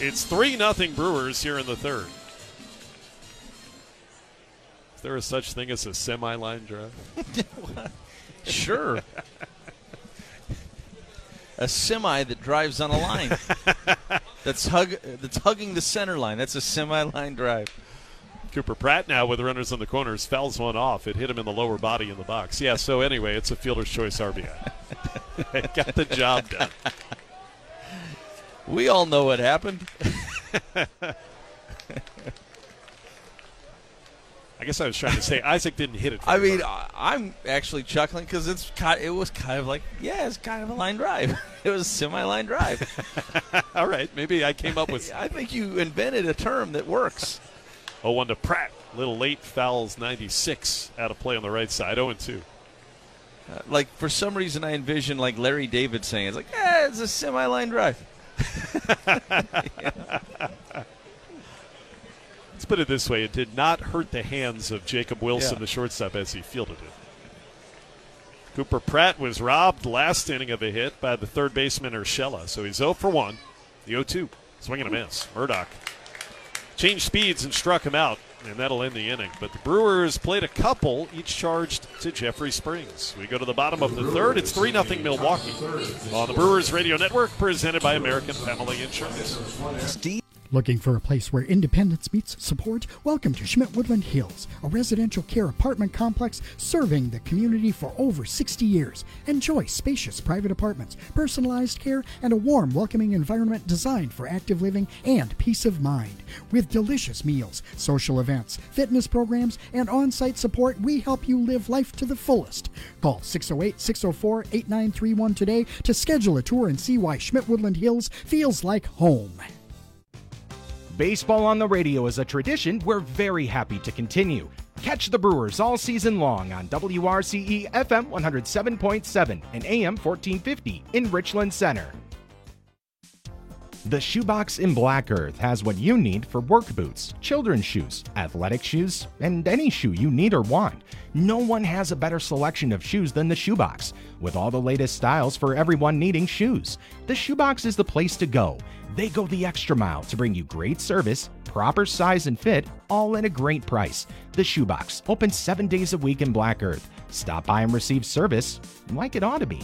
It's 3-0 Brewers here in the third. Is there a such thing as a semi-line drive? Sure. A semi that drives on a line. that's hugging the center line. That's a semi-line drive. Cooper Pratt now with runners on the corners fouls one off. It hit him in the lower body in the box. Yeah, so anyway, it's a fielder's choice RBI. It got the job done. We all know what happened. I guess I was trying to say Isaac didn't hit it. I mean, I'm actually chuckling because it was kind of like, it's kind of a line drive. It was a semi-line drive. All right, maybe I came up with. I think you invented a term that works. 0-1 to Pratt. Little late, fouls 96 out of play on the right side. 0-2. Like, for some reason, I envision like Larry David saying, it's like, it's a semi-line drive. Let's put it this way. It did not hurt the hands of Jacob Wilson, the shortstop, as he fielded it. Cooper Pratt was robbed last inning of a hit by the third baseman Urshela. So he's 0 for 1. The 0-2. Swing and a miss. Murdoch changed speeds and struck him out, and that'll end the inning. But the Brewers played a couple, each charged to Jeffrey Springs. We go to the bottom of the third. It's 3-0 Milwaukee on the Brewers Radio Network, presented by American Family Insurance. Looking for a place where independence meets support? Welcome to Schmidt-Woodland Hills, a residential care apartment complex serving the community for over 60 years. Enjoy spacious private apartments, personalized care, and a warm, welcoming environment designed for active living and peace of mind. With delicious meals, social events, fitness programs, and on-site support, we help you live life to the fullest. Call 608-604-8931 today to schedule a tour and see why Schmidt-Woodland Hills feels like home. Baseball on the radio is a tradition we're very happy to continue. Catch the Brewers all season long on WRCE FM 107.7 and AM 1450 in Richland Center. The Shoebox in Black Earth has what you need for work boots, children's shoes, athletic shoes, and any shoe you need or want. No one has a better selection of shoes than the Shoebox. With all the latest styles for everyone needing shoes, the Shoebox is the place to go. They go the extra mile to bring you great service, proper size and fit, all at a great price. The Shoebox, open 7 days a week in Black Earth. Stop by and receive service like it ought to be.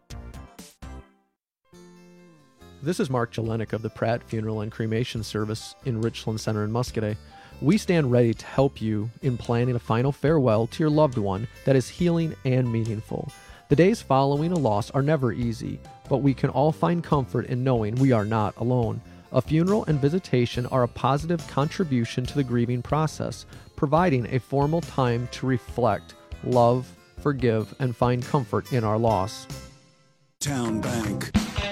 This is Mark Jelenik of the Pratt Funeral and Cremation Service in Richland Center in Muscoda. We stand ready to help you in planning a final farewell to your loved one that is healing and meaningful. The days following a loss are never easy, but we can all find comfort in knowing we are not alone. A funeral and visitation are a positive contribution to the grieving process, providing a formal time to reflect, love, forgive, and find comfort in our loss. Town Bank.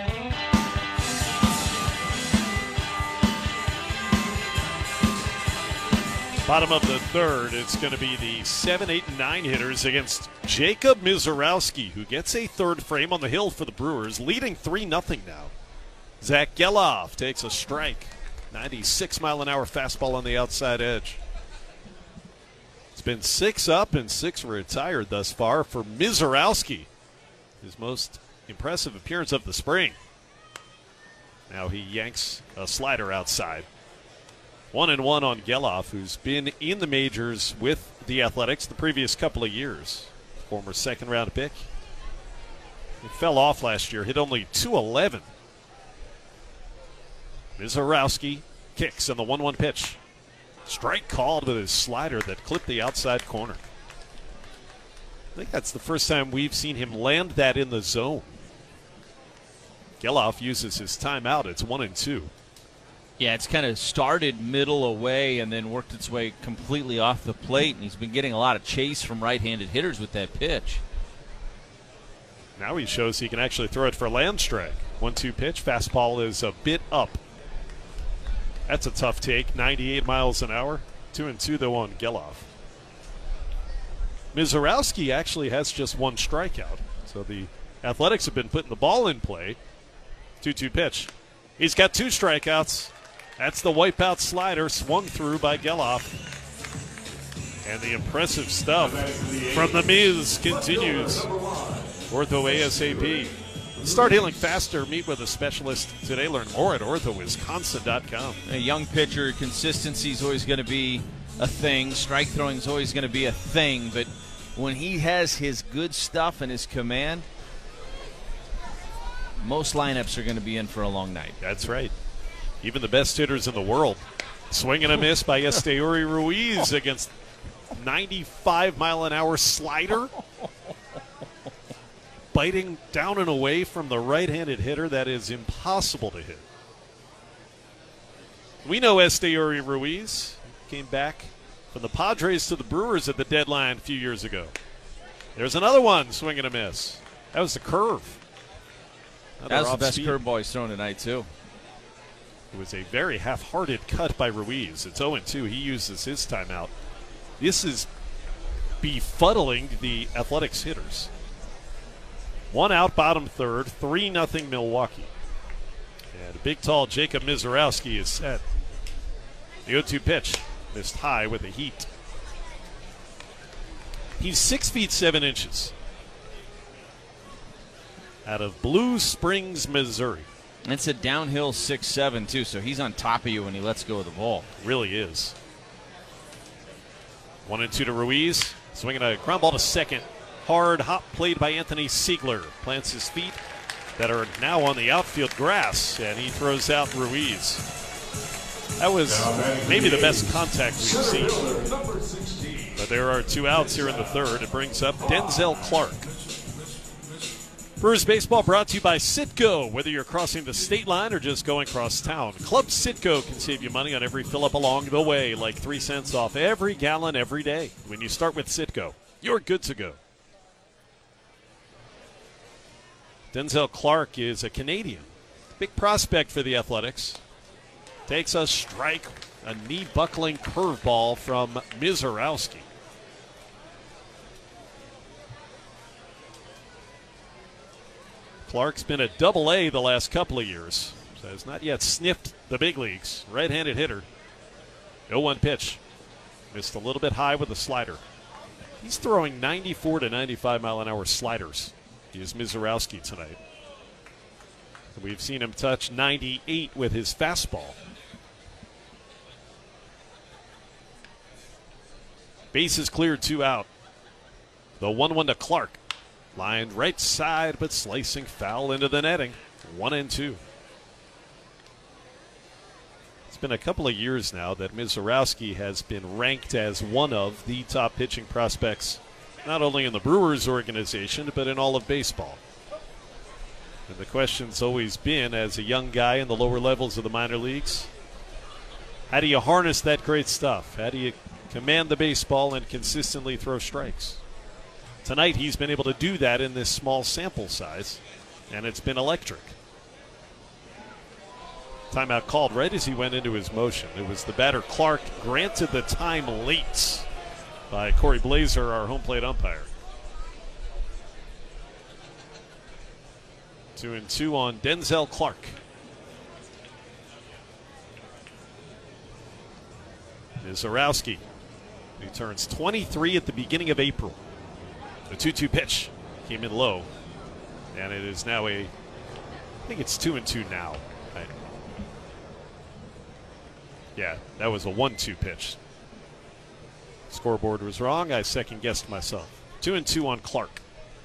Bottom of the third, it's going to be the 7, 8, and 9 hitters against Jacob Mizorowski, who gets a third frame on the hill for the Brewers, leading 3-0 now. Zach Geloff takes a strike. 96-mile-an-hour fastball on the outside edge. It's been 6 up and 6 retired thus far for Mizorowski, his most impressive appearance of the spring. Now he yanks a slider outside. 1-1 on Geloff, who's been in the majors with the Athletics the previous couple of years. Former second-round pick. He fell off last year, hit only .211. Mizorowski kicks on the 1-1 pitch. Strike called with his slider that clipped the outside corner. I think that's the first time we've seen him land that in the zone. Geloff uses his timeout. It's 1-2. Yeah, it's kind of started middle away and then worked its way completely off the plate, and he's been getting a lot of chase from right-handed hitters with that pitch. Now he shows he can actually throw it for a land strike. 1-2 pitch. Fastball is a bit up. That's a tough take. 98 miles an hour. 2-2 though on Geloff. Mizorowski actually has just one strikeout. So the Athletics have been putting the ball in play. 2-2 pitch. He's got 2 strikeouts. That's the wipeout slider swung through by Geloff. And the impressive stuff from the Miz continues. Ortho ASAP. Start healing faster. Meet with a specialist today. Learn more at orthowisconsin.com. A young pitcher, consistency is always going to be a thing. Strike throwing is always going to be a thing. But when he has his good stuff and his command, most lineups are going to be in for a long night. That's right. Even the best hitters in the world. Swing and a miss by Esteury Ruiz against 95-mile-an-hour slider. Biting down and away from the right-handed hitter. That is impossible to hit. We know Esteury Ruiz came back from the Padres to the Brewers at the deadline a few years ago. There's another one, swing and a miss. That was the curve. That was the best curveball he's thrown tonight, too. It was a very half-hearted cut by Ruiz. It's 0-2. He uses his timeout. This is befuddling the Athletics hitters. 1 out, bottom third, 3-0 Milwaukee. And a big, tall Jacob Mizorowski is set. The 0-2 pitch missed high with the heat. He's 6 feet 7 inches. Out of Blue Springs, Missouri. It's a downhill 6'7", too, so he's on top of you when he lets go of the ball. Really is. 1-2 to Ruiz. Swinging a ground ball to second. Hard hop played by Anthony Siegler. Plants his feet that are now on the outfield grass, and he throws out Ruiz. That was maybe the best contact we've seen. But there are 2 outs here in the third. It brings up Denzel Clark. Brewers baseball brought to you by Citgo. Whether you're crossing the state line or just going across town, Club Citgo can save you money on every fill-up along the way, like 3 cents off every gallon every day. When you start with Citgo, you're good to go. Denzel Clark is a Canadian. Big prospect for the Athletics. Takes a strike, a knee-buckling curveball from Mizorowski. Clark's been a Double-A the last couple of years, so has not yet sniffed the big leagues. Right-handed hitter. 0-1 pitch. Missed a little bit high with the slider. He's throwing 94 to 95 mile an hour sliders. He is Mizorowski tonight. We've seen him touch 98 with his fastball. Bases cleared, 2 out. The 1-1 to Clark. Lined right side, but slicing foul into the netting. 1-2. It's been a couple of years now that Mizorowski has been ranked as one of the top pitching prospects, not only in the Brewers organization, but in all of baseball. And the question's always been, as a young guy in the lower levels of the minor leagues, how do you harness that great stuff? How do you command the baseball and consistently throw strikes? Tonight he's been able to do that in this small sample size, and it's been electric. Timeout called right as he went into his motion. It was the batter Clark, granted the time late by Corey Blazer, our home plate umpire. 2-2 on Denzel Clark. Mizorowski, who turns 23 at the beginning of April. The 2-2 pitch came in low, and it is now I think it's 2-2 now. Yeah, that was a 1-2 pitch. Scoreboard was wrong. I second-guessed myself. 2-2 on Clark.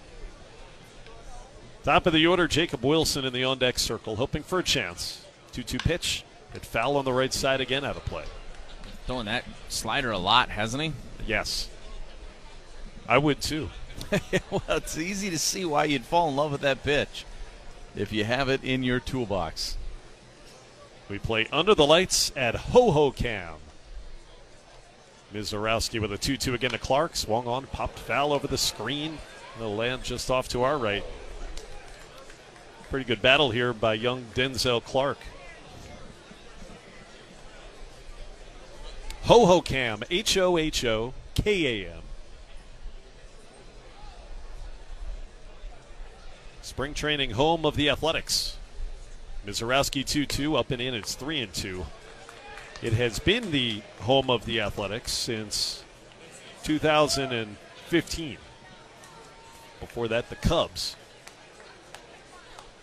Top of the order, Jacob Wilson in the on-deck circle, hoping for a chance. 2-2 pitch. Hit foul on the right side again, out of play. Throwing that slider a lot, hasn't he? Yes. I would, too. Well, it's easy to see why you'd fall in love with that pitch if you have it in your toolbox. We play Under the Lights at Ho-Ho-Cam. Mizorowski with a 2-2 again to Clark. Swung on, popped foul over the screen. It'll land just off to our right. Pretty good battle here by young Denzel Clark. Ho-Ho-Cam, H-O-H-O-K-A-M. Spring training home of the Athletics. Mizorowski 2-2, up and in, it's 3-2. It has been the home of the Athletics since 2015. Before that, the Cubs.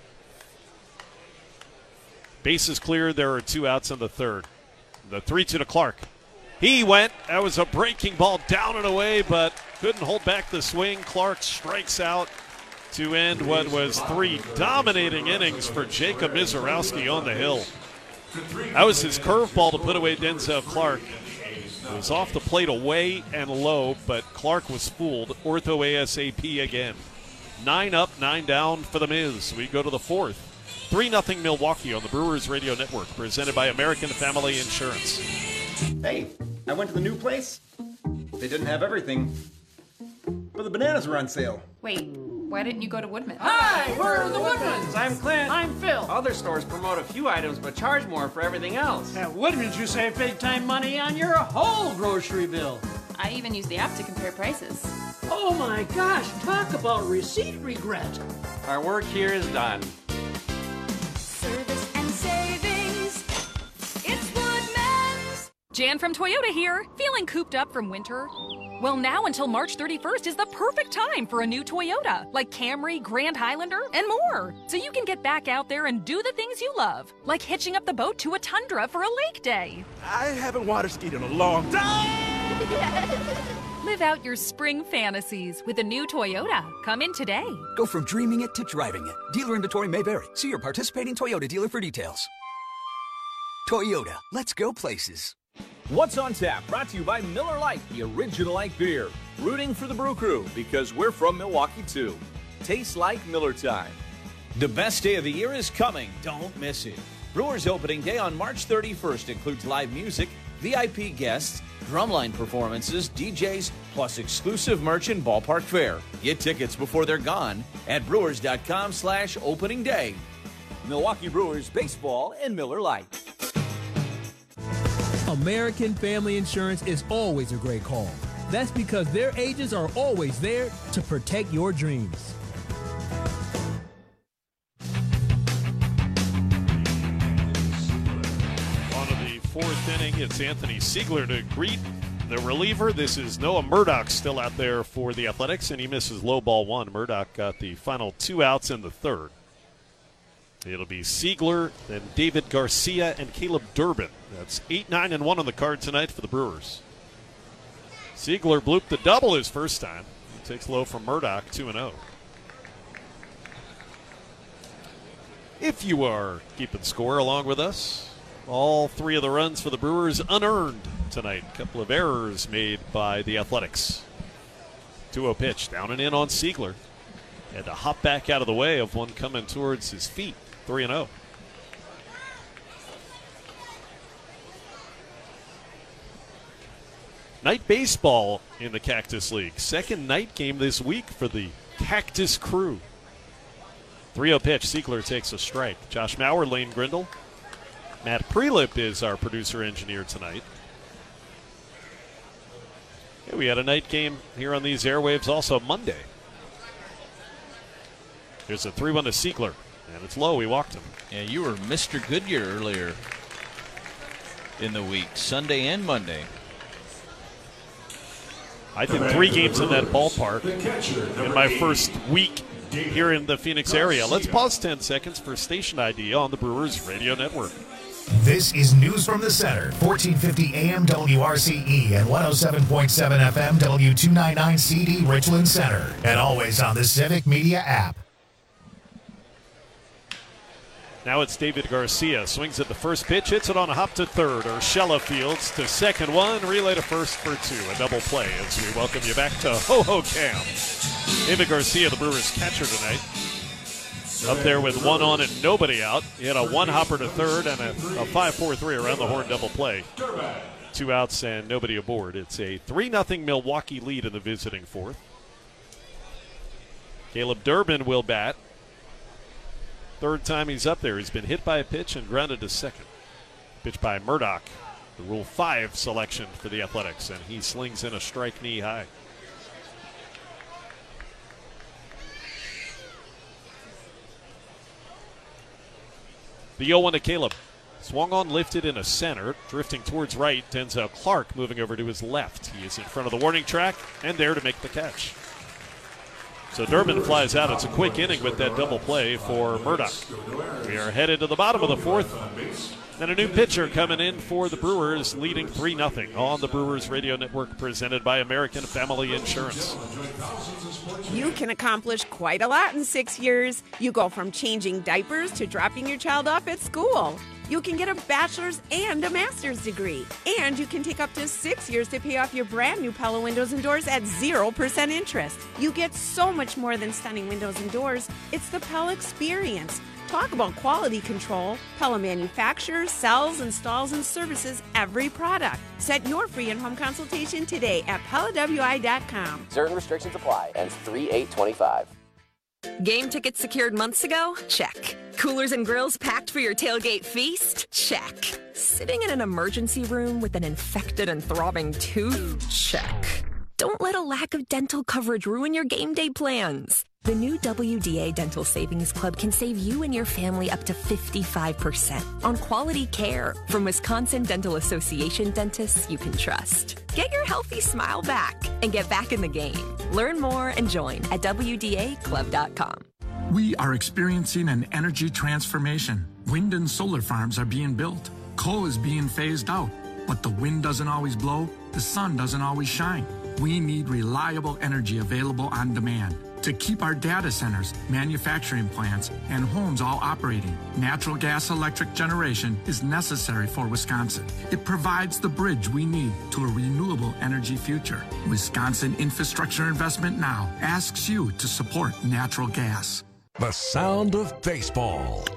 Bases cleared. There are 2 outs in the third. The 3-2 to Clark. He went. That was a breaking ball down and away, but couldn't hold back the swing. Clark strikes out to end what was 3 dominating innings for Jacob Mizorowski on the hill. That was his curveball to put away Denzel Clark. It was off the plate away and low, but Clark was fooled. Ortho ASAP again. 9 up, 9 down for the Miz. We go to the fourth. 3-0 Milwaukee on the Brewers Radio Network, presented by American Family Insurance. Hey, I went to the new place. They didn't have everything, but the bananas were on sale. Wait, why didn't you go to Woodman's? Hi, we're the Woodmans. I'm Clint. I'm Phil. Other stores promote a few items but charge more for everything else. At Woodman's, you save big time money on your whole grocery bill. I even use the app to compare prices. Oh my gosh, talk about receipt regret. Our work here is done. Service and savings. It's Woodman's. Jan from Toyota here. Feeling cooped up from winter? Well, now until March 31st is the perfect time for a new Toyota, like Camry, Grand Highlander, and more. So you can get back out there and do the things you love, like hitching up the boat to a tundra for a lake day. I haven't water skied in a long time. Live out your spring fantasies with a new Toyota. Come in today. Go from dreaming it to driving it. Dealer inventory may vary. See your participating Toyota dealer for details. Toyota, let's go places. What's on Tap, brought to you by Miller Lite, the original light beer. Rooting for the Brew Crew, because we're from Milwaukee too. Tastes like Miller time. The best day of the year is coming. Don't miss it. Brewers opening day on March 31st includes live music, VIP guests, drumline performances, DJs, plus exclusive merch and ballpark fare. Get tickets before they're gone at brewers.com/opening day. Milwaukee Brewers baseball and Miller Lite. American Family Insurance is always a great call. That's because their agents are always there to protect your dreams. On to the fourth inning, it's Anthony Siegler to greet the reliever. This is Noah Murdoch still out there for the Athletics, and he misses low ball 1. Murdoch got the final 2 outs in the third. It'll be Siegler, then David Garcia, and Caleb Durbin. That's 8, 9, and 1 on the card tonight for the Brewers. Siegler blooped the double his first time. He takes low from Murdoch, 2-0. If you are keeping score along with us, all 3 of the runs for the Brewers unearned tonight. A couple of errors made by the Athletics. 2-0 pitch, down and in on Siegler. Had to hop back out of the way of one coming towards his feet. 3-0. Night baseball in the Cactus League. Second night game this week for the Cactus Crew. 3-0 pitch. Siegler takes a strike. Josh Mauer, Lane Grindle. Matt Prelip is our producer-engineer tonight. Yeah, we had a night game here on these airwaves also Monday. Here's a 3-1 to Siegler. And it's low. We walked him. Yeah, you were Mr. Goodyear earlier in the week, Sunday and Monday. I did 3 games in that ballpark in my first week here in the Phoenix area. Let's pause 10 seconds for station ID on the Brewers Radio Network. This is News from the Center, 1450 AM WRCE and 107.7 FM W299 CD Richland Center, and always on the Civic Media app. Now it's David Garcia. Swings at the first pitch, hits it on a hop to third. Urshela fields to second 1, relay to first for 2. A double play as we welcome you back to Ho-Ho-Cam. David Garcia, the Brewers catcher tonight. Up there with 1 on and nobody out. He had a 1-hopper to third and a 5-4-3 around the horn double play. 2 outs and nobody aboard. It's a 3-0 Milwaukee lead in the visiting fourth. Caleb Durbin will bat. Third time he's up there. He's been hit by a pitch and grounded to second. Pitch by Murdoch, the Rule 5 selection for the Athletics, and he slings in a strike knee high. The 0-1 to Caleb. Swung on, lifted in a center, drifting towards right. Denzel Clark moving over to his left. He is in front of the warning track and there to make the catch. So Durbin flies out. It's a quick inning with that double play for Murdoch. We are headed to the bottom of the fourth. And a new pitcher coming in for the Brewers, leading 3-0 on the Brewers Radio Network, presented by American Family Insurance. You can accomplish quite a lot in 6 years. You go from changing diapers to dropping your child off at school. You can get a bachelor's and a master's degree. And you can take up to 6 years to pay off your brand new Pella windows and doors at 0% interest. You get so much more than stunning windows and doors. It's the Pella experience. Talk about quality control. Pella manufactures, sells, installs, and services every product. Set your free in-home consultation today at PellaWI.com. Certain restrictions apply. Ends 3/8/25. Game tickets secured months ago? Check. Coolers and grills packed for your tailgate feast? Check. Sitting in an emergency room with an infected and throbbing tooth? Check. Don't let a lack of dental coverage ruin your game day plans. The new WDA Dental Savings Club can save you and your family up to 55% on quality care from Wisconsin Dental Association dentists you can trust. Get your healthy smile back and get back in the game. Learn more and join at WDAclub.com. We are experiencing an energy transformation. Wind and solar farms are being built. Coal is being phased out. But the wind doesn't always blow, the sun doesn't always shine. We need reliable energy available on demand to keep our data centers, manufacturing plants, and homes all operating. Natural gas electric generation is necessary for Wisconsin. It provides the bridge we need to a renewable energy future. Wisconsin Infrastructure Investment Now asks you to support natural gas. The sound of baseball.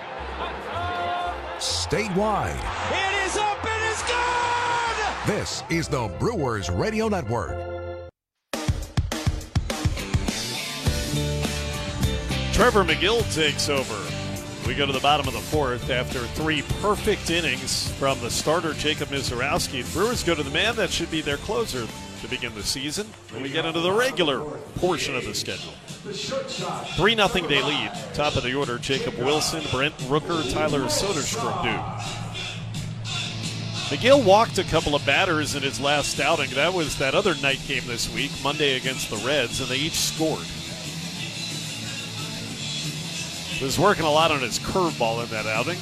Statewide. It is up, it is good! This is the Brewers Radio Network. Trevor McGill takes over. We go to the bottom of the fourth after 3 perfect innings from the starter, Jacob Mizorowski. The Brewers go to the man that should be their closer to begin the season. And we get into the regular portion of the schedule. 3-0 they lead. Top of the order, Jacob Wilson, Brent Rooker, Tyler Soderstrom. McGill walked a couple of batters in his last outing. That was that other night game this week, Monday against the Reds, and they each scored. He was working a lot on his curveball in that outing.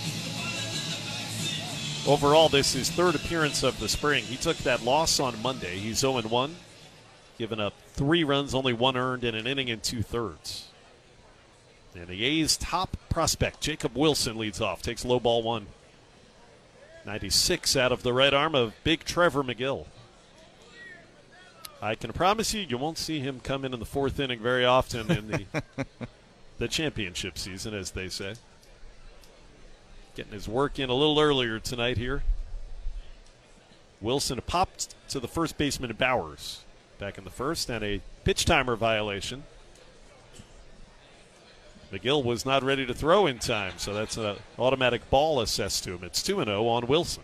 Overall, this is his 3rd appearance of the spring. He took that loss on Monday. He's 0-1, giving up 3 runs, only 1 earned in an inning and 2/3. And the A's top prospect, Jacob Wilson, leads off, takes low ball 1. 96 out of the right arm of big Trevor McGill. I can promise you won't see him come in the 4th inning very often in the championship season, as they say. Getting his work in a little earlier tonight here. Wilson popped to the first baseman Bowers back in the first, and a pitch timer violation. McGill was not ready to throw in time, so that's an automatic ball assessed to him. It's 2-0 on Wilson.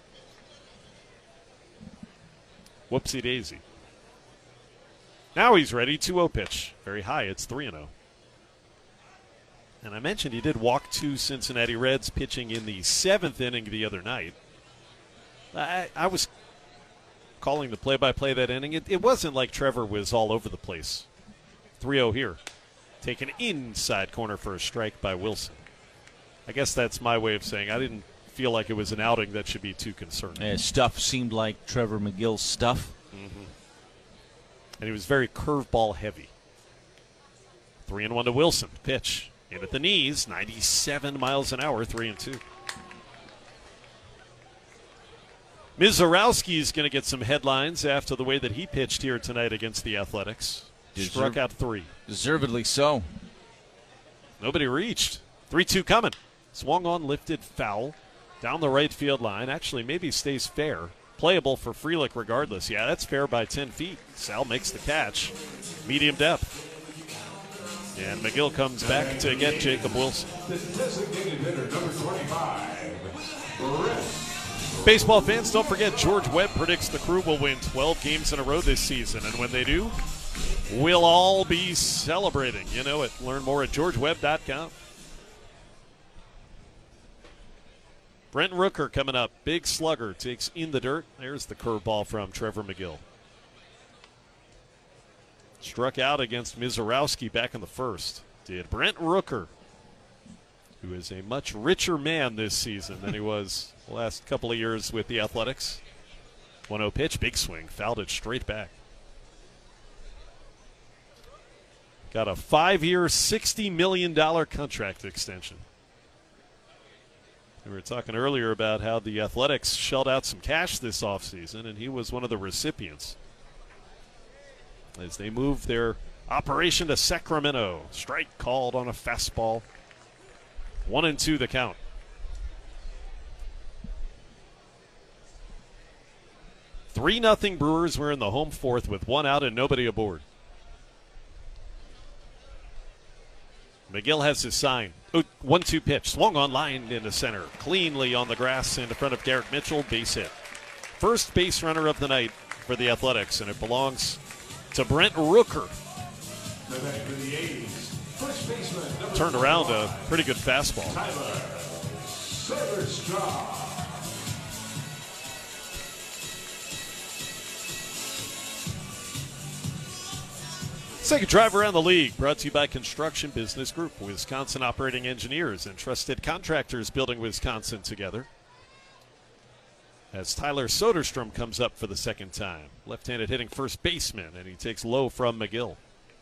Whoopsie daisy. Now he's ready, 2-0 pitch. Very high, it's 3-0. And I mentioned he did walk 2 Cincinnati Reds pitching in the 7th inning the other night. I was calling the play-by-play that inning. It wasn't like Trevor was all over the place. 3-0 here. Taken inside corner for a strike by Wilson. I guess that's my way of saying I didn't feel like it was an outing that should be too concerning. Stuff seemed like Trevor McGill's stuff. Mm-hmm. And he was very curveball heavy. 3-1 to Wilson. Pitch. In at the knees, 97 miles an hour, 3-2. Mizorowski is going to get some headlines after the way that he pitched here tonight against the Athletics. Struck out 3. Deservedly so. Nobody reached. 3-2 coming. Swung on, lifted, foul. Down the right field line. Actually, maybe stays fair. Playable for Frelick regardless. Yeah, that's fair by 10 feet. Sal makes the catch. Medium depth. And McGill comes back to get Jacob Wilson. The designated hitter, number 25, Brett. Baseball fans, don't forget George Webb predicts the Crew will win 12 games in a row this season. And when they do, we'll all be celebrating. You know it. Learn more at georgewebb.com. Brent Rooker coming up. Big slugger takes in the dirt. There's the curveball from Trevor McGill. Struck out against Mizorowski back in the first. Did Brent Rooker, who is a much richer man this season than he was the last couple of years with the Athletics. 1-0 pitch, big swing, fouled it straight back. Got a 5-year, $60 million contract extension. We were talking earlier about how the Athletics shelled out some cash this offseason, and he was one of the recipients. As they move their operation to Sacramento. Strike called on a fastball. 1-2 the count. Three 3-0 Brewers. We're in the home fourth with one out and nobody aboard. McGill has his sign. 1-2 pitch. Swung on line into center. Cleanly on the grass in front of Garrett Mitchell. Base hit. First base runner of the night for the Athletics, and it belongs to Brent Rooker. Turned around a pretty good fastball. Second drive around the league, brought to you by Construction Business Group, Wisconsin operating engineers and trusted contractors building Wisconsin together. As Tyler Soderstrom comes up for the second time. Left-handed hitting first baseman, and he takes low from McGill.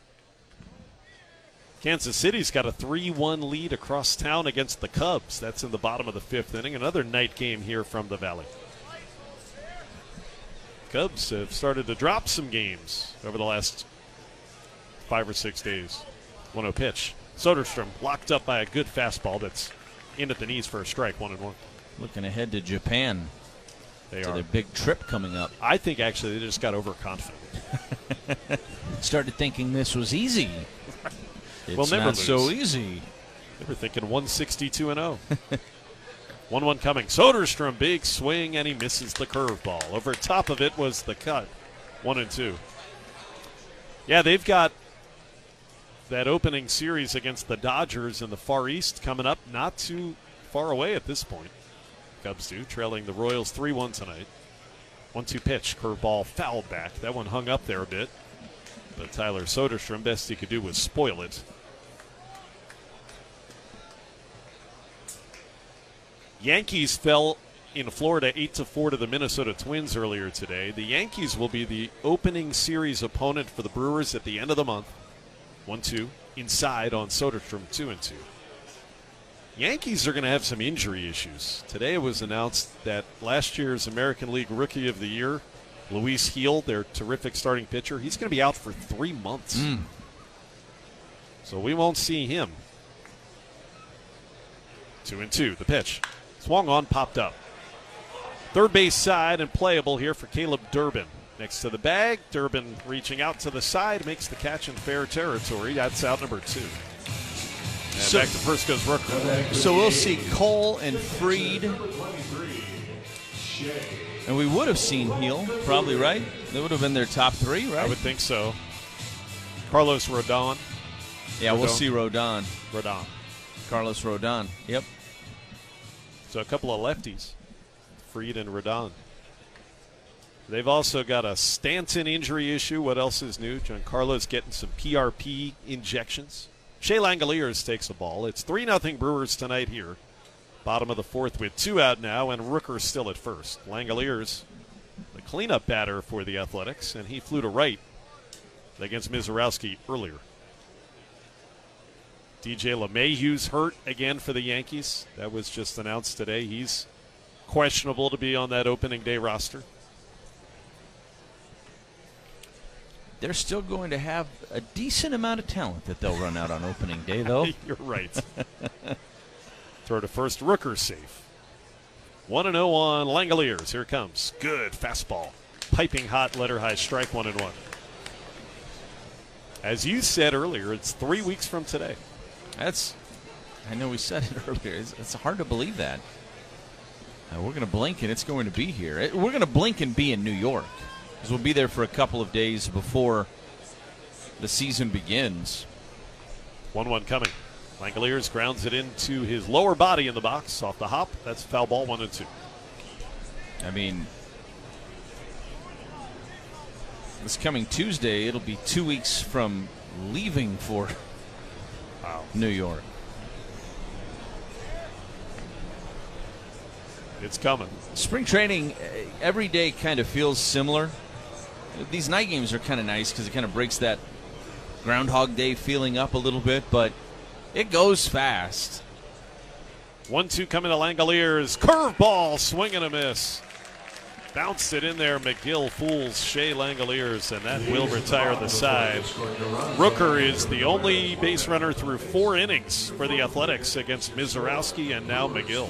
Kansas City's got a 3-1 lead across town against the Cubs. That's in the bottom of the fifth inning. Another night game here from the Valley. Cubs have started to drop some games over the last 5 or 6 days. 1-0 pitch. Soderstrom locked up by a good fastball that's in at the knees for a strike. 1-1. Looking ahead to Japan. They to are. their big trip coming up. I think actually they just got overconfident. Started thinking this was easy. It's well, never not lose. so easy. They were thinking 162-0. 1-1 coming. Soderstrom, big swing, and he misses the curveball. Over top of it was the cut. 1-2. Yeah, they've got that opening series against the Dodgers in the Far East coming up not too far away at this point. Cubs do, trailing the Royals 3-1 tonight. 1-2 pitch, curveball fouled back. That one hung up there a bit. But Tyler Soderstrom, best he could do was spoil it. Yankees fell in Florida 8-4 to the Minnesota Twins earlier today. The Yankees will be the opening series opponent for the Brewers at the end of the month. 1-2 inside on Soderstrom, 2-2. Yankees are going to have some injury issues. Today it was announced that last year's American League Rookie of the Year, Luis Gil, their terrific starting pitcher, he's going to be out for 3 months. So we won't see him. 2-2, the pitch. Swung on, popped up. Third base side and playable here for Caleb Durbin. Next to the bag, Durbin reaching out to the side, makes the catch in fair territory. That's out number 2. And so, back to first goes Rooker. So we'll see Cole and Fried. And we would have seen Heel, probably, right? They would have been their top 3, right? I would think so. Carlos Rodon. Yeah, we'll see Rodon. Carlos Rodon, yep. So a couple of lefties, Fried and Rodon. They've also got a Stanton injury issue. What else is new? Giancarlo's getting some PRP injections. Shea Langoliers takes a ball. It's 3-0 Brewers tonight here. Bottom of the fourth with 2 out now, and Rooker still at first. Langoliers, the cleanup batter for the Athletics, and he flew to right against Mizorowski earlier. DJ LeMahieu's hurt again for the Yankees. That was just announced today. He's questionable to be on that opening day roster. They're still going to have a decent amount of talent that they'll run out on opening day, though. You're right. Throw to first, Rooker safe. 1-0 on Langoliers. Here it comes. Good fastball. Piping hot, letter high strike, 1-1. As you said earlier, it's 3 weeks from today. I know we said it earlier. It's hard to believe that. We're going to blink and it's going to be here. We're going to blink and be in New York. Because we'll be there for a couple of days before the season begins. 1-1 coming. Langoliers grounds it into his lower body in the box off the hop. That's foul ball, 1-2. I mean, This coming Tuesday, it'll be 2 weeks from leaving for New York. It's coming. Spring training, every day kind of feels similar. These night games are kind of nice because it kind of breaks that Groundhog Day feeling up a little bit, but it goes fast. 1-2 coming to Langoliers. Curveball, swing and a miss. Bounced it in there. McGill fools Shea Langoliers, and that will retire the side. Rooker is the only base runner through 4 innings for the Athletics against Mizorowski and now McGill.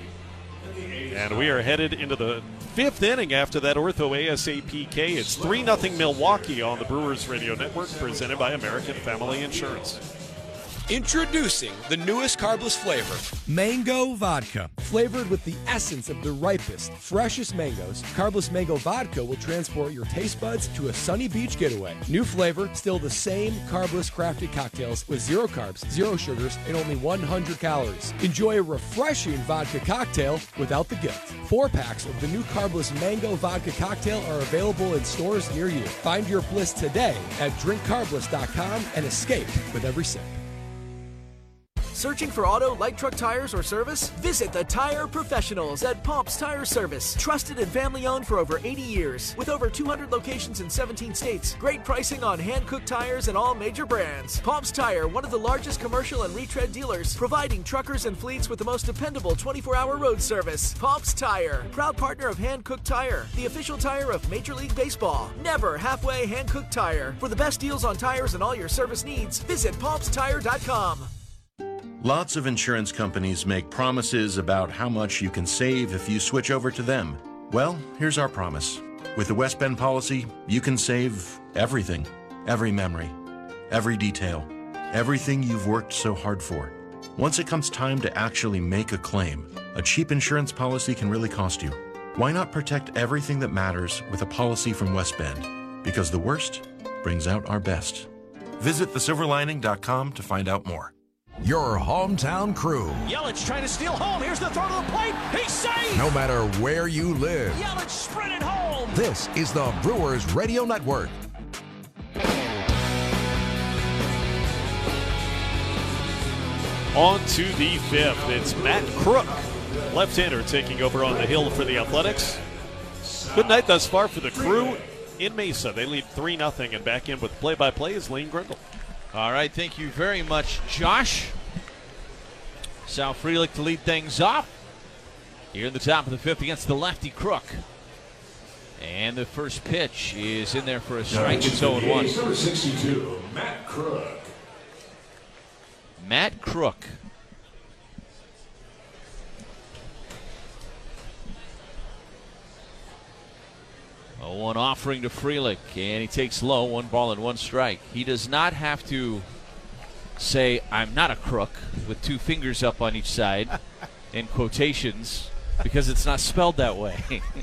And we are headed into the 5th inning after that Ortho ASAPK. It's 3-0 Milwaukee on the Brewers Radio Network, presented by American Family Insurance. Introducing the newest carbless flavor, Mango Vodka. Flavored with the essence of the ripest, freshest mangoes, Carbless Mango Vodka will transport your taste buds to a sunny beach getaway. New flavor, still the same carbless crafted cocktails with 0 carbs, 0 sugars, and only 100 calories. Enjoy a refreshing vodka cocktail without the guilt. 4 packs of the new Carbless Mango Vodka cocktail are available in stores near you. Find your bliss today at drinkcarbless.com and escape with every sip. Searching for auto, light truck tires, or service? Visit the Tire Professionals at Pomp's Tire Service. Trusted and family-owned for over 80 years. With over 200 locations in 17 states. Great pricing on hand-cooked tires and all major brands. Pomp's Tire, one of the largest commercial and retread dealers, providing truckers and fleets with the most dependable 24-hour road service. Pomp's Tire, proud partner of Hand Cooked Tire, the official tire of Major League Baseball. Never halfway hand-cooked tire. For the best deals on tires and all your service needs, visit pompstire.com. Lots of insurance companies make promises about how much you can save if you switch over to them. Well, here's our promise. With the West Bend policy, you can save everything. Every memory, every detail, everything you've worked so hard for. Once it comes time to actually make a claim, a cheap insurance policy can really cost you. Why not protect everything that matters with a policy from West Bend? Because the worst brings out our best. Visit thesilverlining.com to find out more. Your hometown crew. Yelich trying to steal home. Here's the throw to the plate. He's safe. No matter where you live. Yelich sprinted home. This is the Brewers Radio Network. On to the 5th. It's Matt Crook, left-hander, taking over on the hill for the Athletics. Good night thus far for the Crew in Mesa. They lead 3-0, and back in with play-by-play is Lane Grindle. All right, thank you very much, Josh. Sal Frelick to lead things off here in the top of the 5th against the lefty Crook. And the first pitch is in there for a strike. It's 0-1. Number 62, Matt Crook. Matt Crook. A 1 offering to Frelick, and he takes low, 1 ball and 1 strike. He does not have to say, I'm not a crook, with 2 fingers up on each side in quotations, because it's not spelled that way.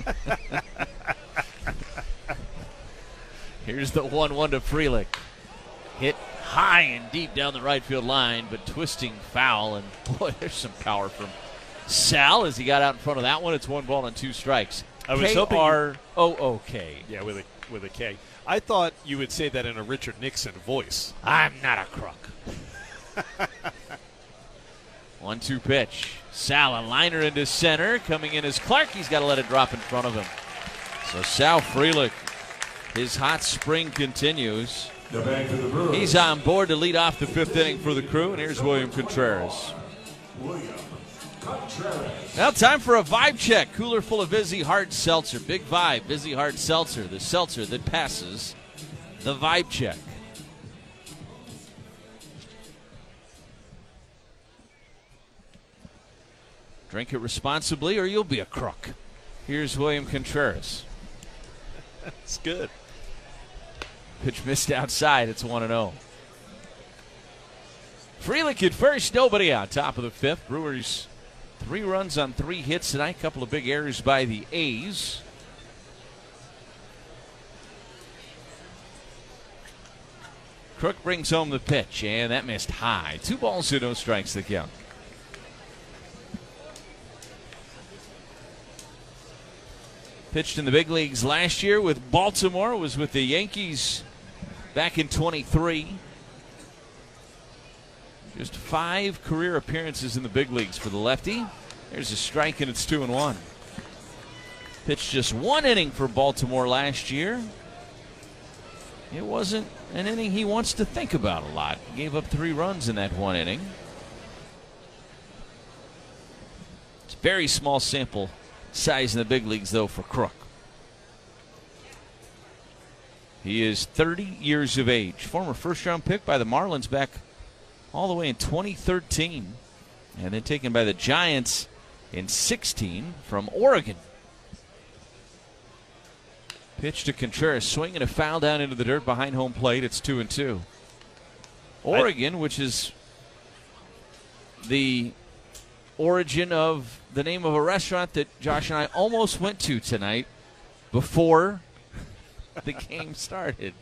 Here's the 1-1 to Frelick. Hit high and deep down the right field line, but twisting foul, and boy, there's some power from Sal as he got out in front of that one. It's 1 ball and 2 strikes. I was hoping K-R-O-O-K. Yeah, with a K. I thought you would say that in a Richard Nixon voice. I'm not a crook. 1-2 pitch. Sal, a liner into center. Coming in as Clark. He's got to let it drop in front of him. So Sal Frelick, his hot spring continues. He's on board to lead off the 5th inning for the Crew, and here's William Contreras. Now time for a vibe check. Cooler full of Vizzy Hard Seltzer. Big vibe, Vizzy Hard Seltzer. The seltzer that passes the vibe check. Drink it responsibly or you'll be a crook. Here's William Contreras. That's good. Pitch missed outside. It's 1-0. Frelick at first. Nobody out. Top of the 5th. Brewers 3 runs on 3 hits tonight. Couple of big errors by the A's. Crook brings home the pitch, and that missed high. 2 balls and no strikes the count. Pitched in the big leagues last year with Baltimore, was with the Yankees back in 23. Just 5 career appearances in the big leagues for the lefty. There's a strike, and it's 2-1. Pitched just 1 inning for Baltimore last year. It wasn't an inning he wants to think about a lot. He gave up 3 runs in that 1 inning. It's a very small sample size in the big leagues, though, for Crook. He is 30 years of age. Former first-round pick by the Marlins back all the way in 2013. And then taken by the Giants in 16 from Oregon. Pitch to Contreras, swinging a foul down into the dirt behind home plate. It's 2-2. Oregon, which is the origin of the name of a restaurant that Josh and I almost went to tonight before the game started.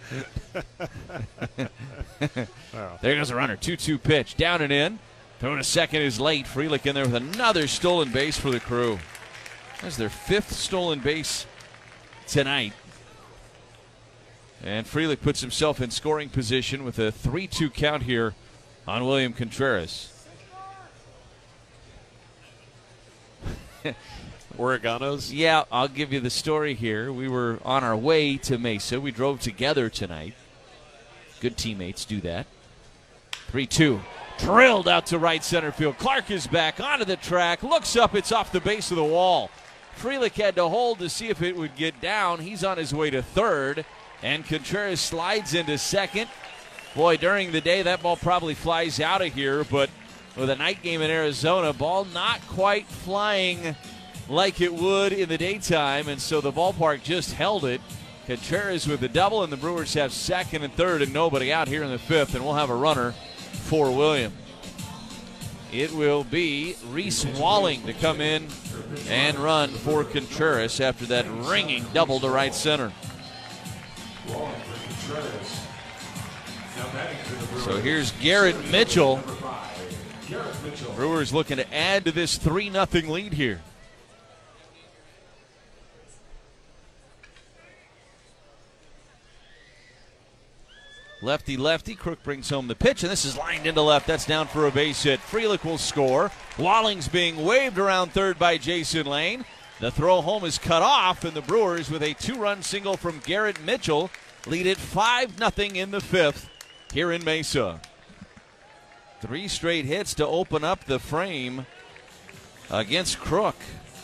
There goes a runner. 2-2 pitch. Down and in. Throwing a second is late. Frelick in there with another stolen base for the Crew. That's their 5th stolen base tonight. And Frelick puts himself in scoring position with a 3-2 count here on William Contreras. Oreganos? Yeah, I'll give you the story here. We were on our way to Mesa. We drove together tonight. Good teammates do that. 3-2. Drilled out to right center field. Clark is back onto the track. Looks up. It's off the base of the wall. Frelick had to hold to see if it would get down. He's on his way to third. And Contreras slides into second. Boy, during the day, that ball probably flies out of here. But with a night game in Arizona, ball not quite flying like it would in the daytime. And so the ballpark just held it. Contreras with the double, and the Brewers have second and third and nobody out here in the 5th. And we'll have a runner for William. It will be Reese Walling to come in and run for Contreras after that ringing double to right center. So here's Garrett Mitchell. Brewers looking to add to this 3-0 lead here. Lefty. Crook brings home the pitch, and this is lined into left. That's down for a base hit. Frelick will score. Walling's being waved around third by Jason Lane. The throw home is cut off, and the Brewers, with a 2-run single from Garrett Mitchell, lead it 5-0 in the 5th here in Mesa. 3 straight hits to open up the frame against Crook.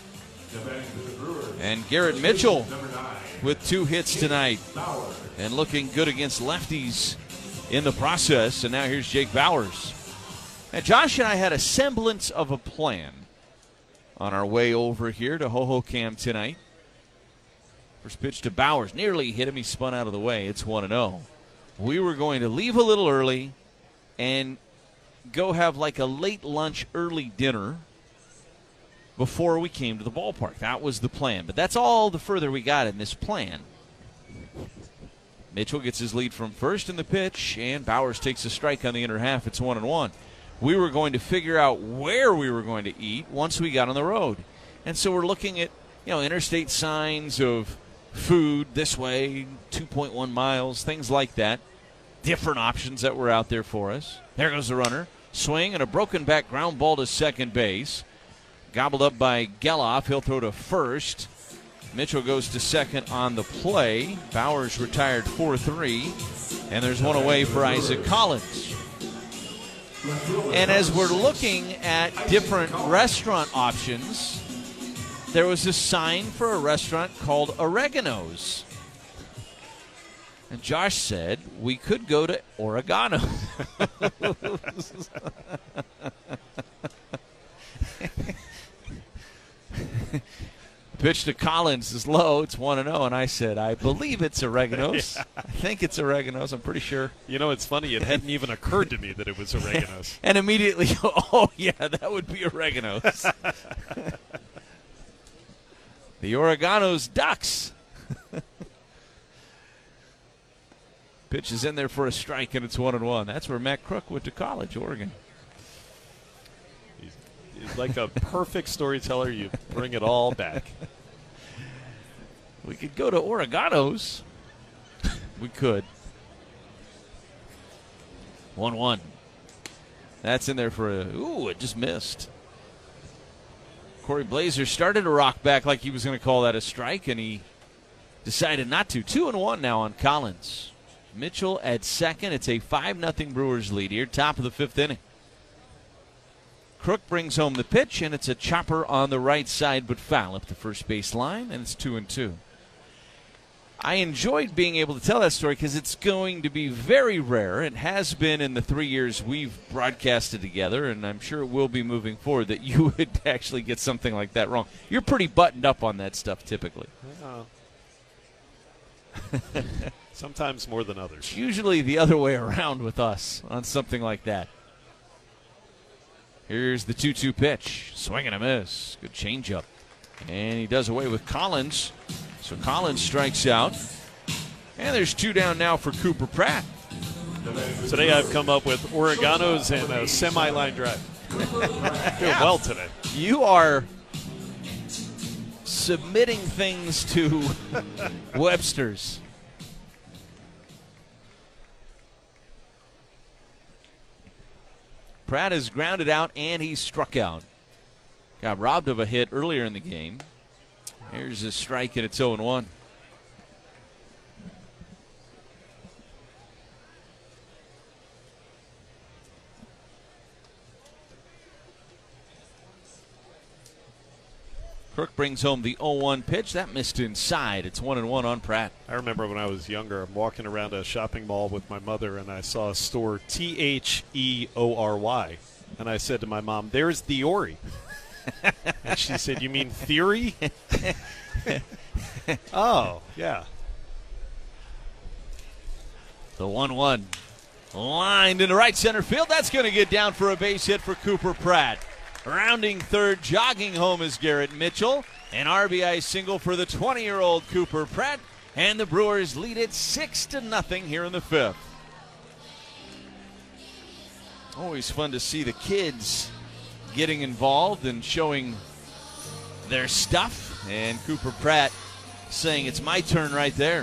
And Garrett Mitchell with 2 hits tonight and looking good against lefties in the process. And now here's Jake Bowers. Now, Josh and I had a semblance of a plan on our way over here to Hohokam tonight. First pitch to Bowers. Nearly hit him. He spun out of the way. It's 1-0. We were going to leave a little early and go have like a late lunch, early dinner before we came to the ballpark. That was the plan. But that's all the further we got in this plan. Mitchell gets his lead from first in the pitch, and Bowers takes a strike on the inner half. It's 1-1. We were going to figure out where we were going to eat once we got on the road. And so we're looking at, interstate signs of food this way, 2.1 miles, things like that. Different options that were out there for us. There goes the runner. Swing and a broken back ground ball to second base. Gobbled up by Geloff. He'll throw to first. Mitchell goes to second on the play. Bowers retired 4-3. And there's one away for Isaac Collins. And as we're looking at different restaurant options, there was a sign for a restaurant called Oregano's. And Josh said we could go to Oregano. Pitch to Collins is low. It's 1-0. And I said, I believe it's Oregano's. Yeah. I think it's Oregano's. I'm pretty sure. It's funny. It hadn't even occurred to me that it was Oregano's. And immediately, oh, yeah, that would be Oregano's. The Oregano's Ducks. Pitch is in there for a strike, and it's 1-1. That's where Matt Crook went to college, Oregon. He's like a perfect storyteller. You bring it all back. We could go to Oregano's. We could. 1-1. That's in there for a... Ooh, it just missed. Corey Blazer started to rock back like he was going to call that a strike, and he decided not to. 2-1 now on Collins. Mitchell at second. It's a 5-0 Brewers lead here, top of the fifth inning. Crook brings home the pitch, and it's a chopper on the right side, but foul up the first base line, and it's 2-2. I enjoyed being able to tell that story because it's going to be very rare. It has been in the 3 years we've broadcasted together, and I'm sure it will be moving forward, that you would actually get something like that wrong. You're pretty buttoned up on that stuff typically. Sometimes more than others. It's usually the other way around with us on something like that. Here's the 2-2 pitch. Swing and a miss. Good changeup. And he does away with Collins. So Collins strikes out. And there's 2 down now for Cooper Pratt. Today I've come up with Oreganos and a semi-line drive. Doing well today. You are submitting things to Webster's. Pratt is grounded out, and he's struck out. Got robbed of a hit earlier in the game. Here's a strike, and it's 0-1. Crook brings home the 0-1 pitch. That missed inside. It's 1-1 on Pratt. I remember when I was younger, I'm walking around a shopping mall with my mother, and I saw a store Theory. And I said to my mom, "There's the Ori." And she said, "You mean theory?" Oh, yeah. The 1-1 lined into right center field. That's going to get down for a base hit for Cooper Pratt. Rounding third, jogging home is Garrett Mitchell. An RBI single for the 20-year-old Cooper Pratt. And the Brewers lead it 6-0 here in the fifth. Always fun to see the kids getting involved and showing their stuff. And Cooper Pratt saying, "It's my turn right there."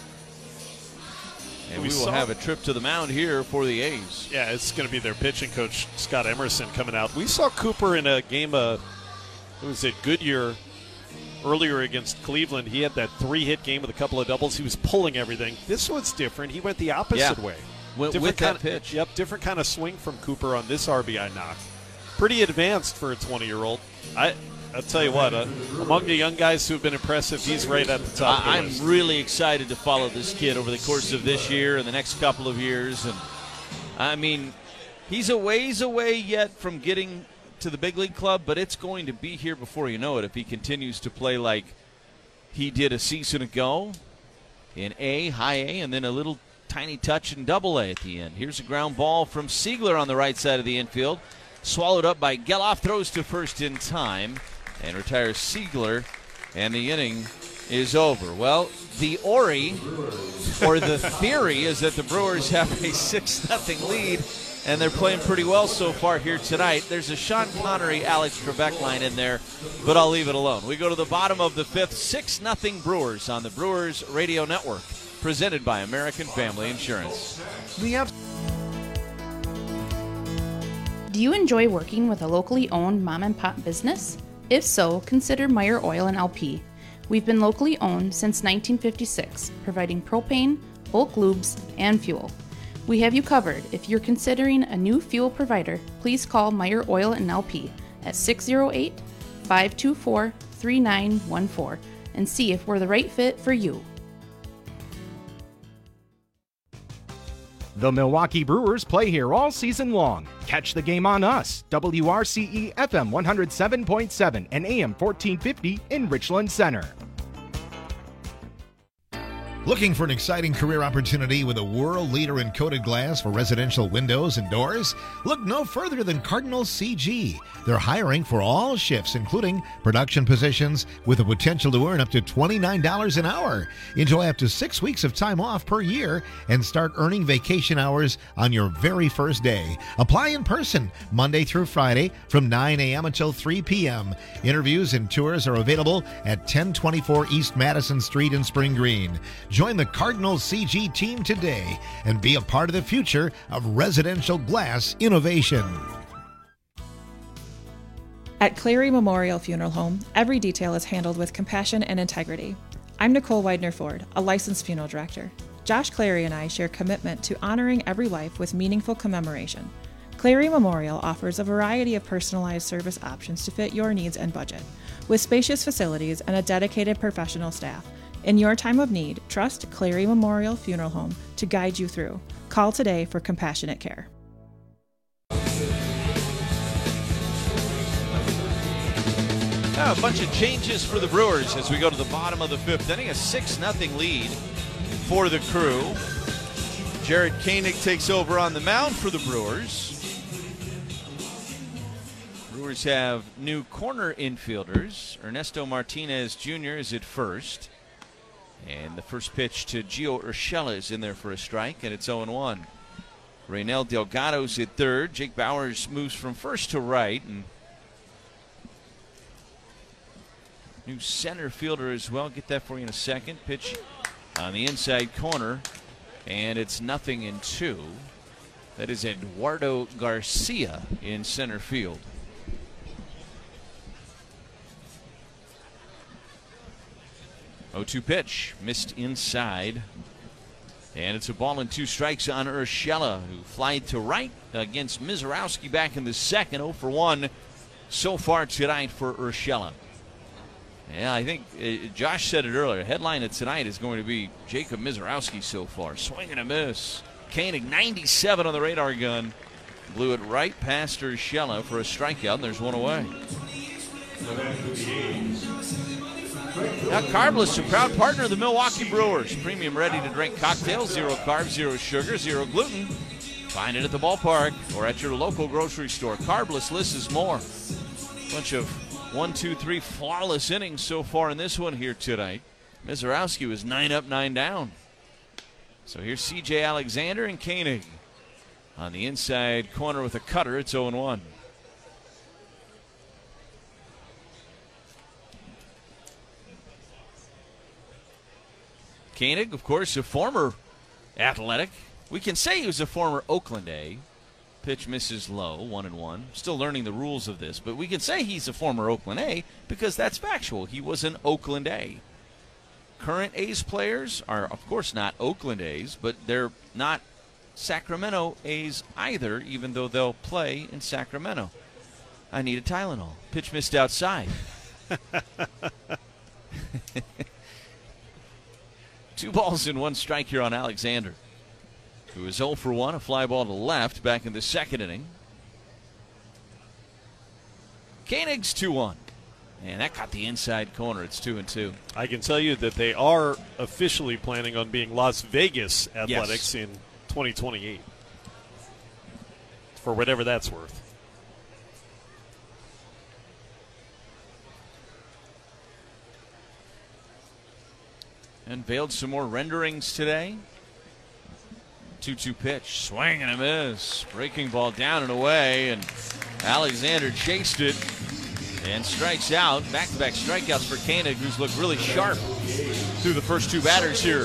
And we will have a trip to the mound here for the A's. Yeah, it's going to be their pitching coach, Scott Emerson, coming out. We saw Cooper in a game, it was at Goodyear earlier against Cleveland. He had that 3-hit game with a couple of doubles. He was pulling everything. This one's different. He went the opposite way. With that pitch. Yep, different kind of swing from Cooper on this RBI knock. Pretty advanced for a 20-year-old. I'll tell you what, among the young guys who have been impressive, he's right at the top of the list. I'm really excited to follow this kid over the course of this year and the next couple of years. And I mean, he's a ways away yet from getting to the big league club, but it's going to be here before you know it if he continues to play like he did a season ago in A, high A, and then a little tiny touch in double A at the end. Here's a ground ball from Siegler on the right side of the infield. Swallowed up by Geloff, throws to first in time and retires Siegler, and the inning is over. Well, the Ori, or the theory, is that the Brewers have a 6-0 lead, and they're playing pretty well so far here tonight. There's a Sean Connery, Alex Trebek line in there, but I'll leave it alone. We go to the bottom of the fifth, 6-0 Brewers on the Brewers Radio Network, presented by American Family Insurance. Do you enjoy working with a locally owned mom-and-pop business? If so, consider Meyer Oil & LP. We've been locally owned since 1956, providing propane, bulk lubes, and fuel. We have you covered. If you're considering a new fuel provider, please call Meyer Oil & LP at 608-524-3914 and see if we're the right fit for you. The Milwaukee Brewers play here all season long. Catch the game on us, WRCE FM 107.7 and AM 1450 in Richland Center. Looking for an exciting career opportunity with a world leader in coated glass for residential windows and doors? Look no further than Cardinal CG. They're hiring for all shifts, including production positions, with the potential to earn up to $29 an hour. Enjoy up to 6 weeks of time off per year and start earning vacation hours on your very first day. Apply in person Monday through Friday from 9 a.m. until 3 p.m. Interviews and tours are available at 1024 East Madison Street in Spring Green. Join the Cardinal CG team today and be a part of the future of residential glass innovation. At Clary Memorial Funeral Home, every detail is handled with compassion and integrity. I'm Nicole Widener-Ford, a licensed funeral director. Josh Clary and I share commitment to honoring every life with meaningful commemoration. Clary Memorial offers a variety of personalized service options to fit your needs and budget, with spacious facilities and a dedicated professional staff. In your time of need, trust Clary Memorial Funeral Home to guide you through. Call today for compassionate care. A bunch of changes for the Brewers as we go to the bottom of the fifth inning. A 6-0 lead for the Crew. Jared Koenig takes over on the mound for the Brewers. Brewers have new corner infielders. Ernesto Martinez Jr. is at first. And the first pitch to Gio Urshela is in there for a strike, and it's 0-1. Reynel Delgado's at third. Jake Bowers moves from first to right. And new center fielder as well. Get that for you in a second. Pitch on the inside corner, and it's 0-2. That is Eduardo Garcia in center field. Oh, 0-2 pitch, missed inside. And it's a ball and 2 strikes on Urshela, who flied to right against Mizorowski back in the second. 0-1 so far tonight for Urshela. Yeah, I think Josh said it earlier. Headline of tonight is going to be Jacob Mizorowski so far. Swing and a miss. Koenig 97 on the radar gun. Blew it right past Urshela for a strikeout, and there's one away. Now Carbless, a proud partner of the Milwaukee Brewers. Premium ready-to-drink cocktails, 0 carbs, 0 sugar, 0 gluten. Find it at the ballpark or at your local grocery store. Carbless, less is more. Bunch of 1, 2, 3 flawless innings so far in this one here tonight. Mizorowski was 9 up, 9 down. So here's C.J. Alexander and Koenig. On the inside corner with a cutter, it's 0-1. Koenig, of course, a former Athletic. We can say he was a former Oakland A. Pitch misses low, 1-1. Still learning the rules of this, but we can say he's a former Oakland A because that's factual. He was an Oakland A. Current A's players are, of course, not Oakland A's, but they're not Sacramento A's either, even though they'll play in Sacramento. I need a Tylenol. Pitch missed outside. 2 balls and 1 strike here on Alexander, who is 0 for 1, a fly ball to left back in the second inning. Koenig's 2-1. And that caught the inside corner. It's 2-2. I can tell you that they are officially planning on being Las Vegas Athletics in 2028. For whatever that's worth. Unveiled some more renderings today. 2-2 pitch. Swing and a miss. Breaking ball down and away. And Alexander chased it and strikes out. Back-to-back strikeouts for Koenig, who's looked really sharp through the first 2 batters here.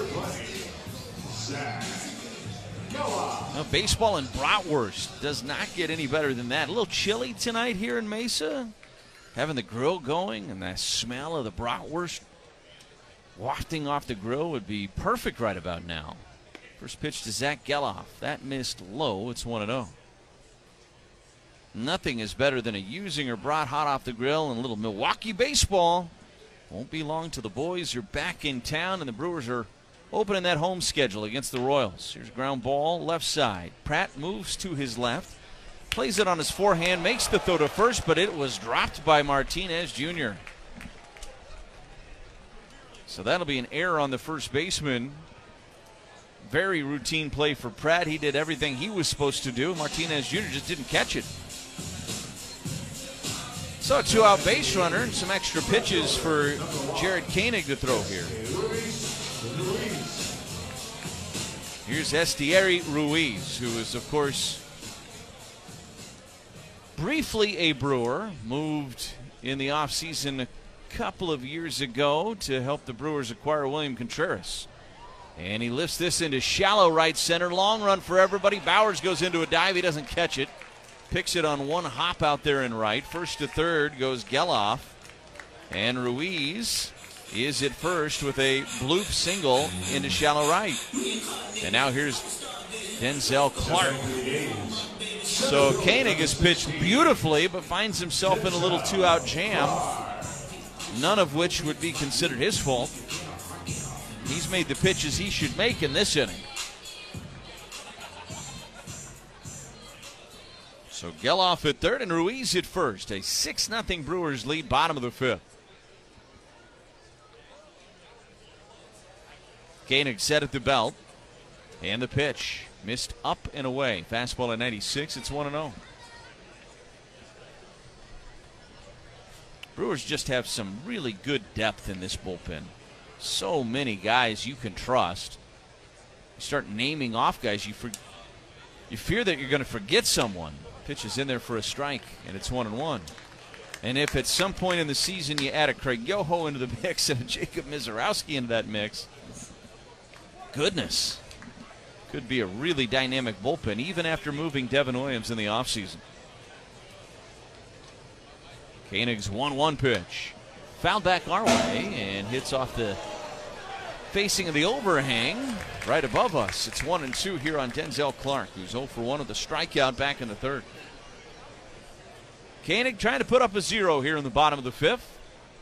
Now, baseball in Bratwurst does not get any better than that. A little chilly tonight here in Mesa. Having the grill going and that smell of the Bratwurst wafting off the grill would be perfect right about now. First pitch to Zach Geloff. That missed low. It's 1-0. Nothing is better than a Usinger brat hot off the grill and a little Milwaukee baseball. Won't be long till the boys are back in town and the Brewers are opening that home schedule against the Royals. Here's ground ball, left side. Pratt moves to his left, plays it on his forehand, makes the throw to first, but it was dropped by Martinez Jr. So that'll be an error on the first baseman. Very routine play for Pratt. He did everything he was supposed to do. Martinez Jr. just didn't catch it. So a 2-out base runner and some extra pitches for Jared Koenig to throw here. Here's Estieri Ruiz, who is, of course, briefly a Brewer, moved in the offseason a couple of years ago to help the Brewers acquire William Contreras. And he lifts this into shallow right center. Long run for everybody. Bowers goes into a dive. He doesn't catch it. Picks it on one hop out there in right. First to third goes Geloff. And Ruiz is at first with a bloop single into shallow right. And now here's Denzel Clark. So Koenig has pitched beautifully, but finds himself in a little 2-out jam, none of which would be considered his fault. He's made the pitches he should make in this inning. So Geloff at third and Ruiz at first. A 6-0 Brewers lead, bottom of the fifth. Koenig set at the belt. And the pitch. Missed up and away. Fastball at 96. It's 1-0. Brewers just have some really good depth in this bullpen. So many guys you can trust. You start naming off guys, you fear that you're going to forget someone. Pitch is in there for a strike, and it's 1-1. And if at some point in the season you add a Craig Yoho into the mix and a Jacob Mizorowski into that mix, goodness, could be a really dynamic bullpen, even after moving Devin Williams in the offseason. Koenig's 1-1 pitch. Fouled back our way and hits off the facing of the overhang right above us. It's 1-2 here on Denzel Clark, who's 0 for 1 with a strikeout back in the third. Koenig trying to put up a 0 here in the bottom of the fifth.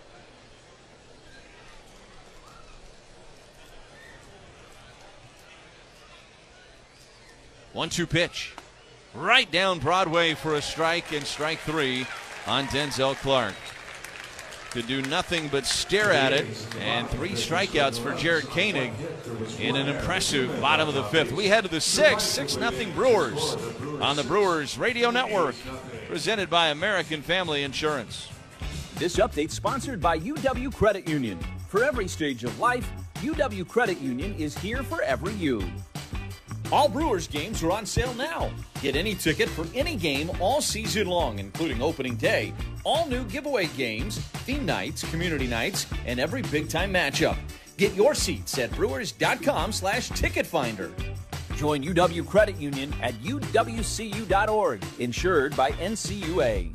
One-two pitch. Right down Broadway for a strike, and strike 3 on Denzel Clark. Could do nothing but stare at it, and 3 strikeouts for Jared Koenig in an impressive bottom of the fifth. We head to the 6-0 Brewers on the Brewers Radio Network, presented by American Family Insurance. This update sponsored by UW Credit Union. For every stage of life, UW Credit Union is here for every you. All Brewers games are on sale now. Get any ticket for any game all season long, including opening day, all new giveaway games, theme nights, community nights, and every big-time matchup. Get your seats at brewers.com/ticket finder. Join UW Credit Union at uwcu.org, insured by NCUA.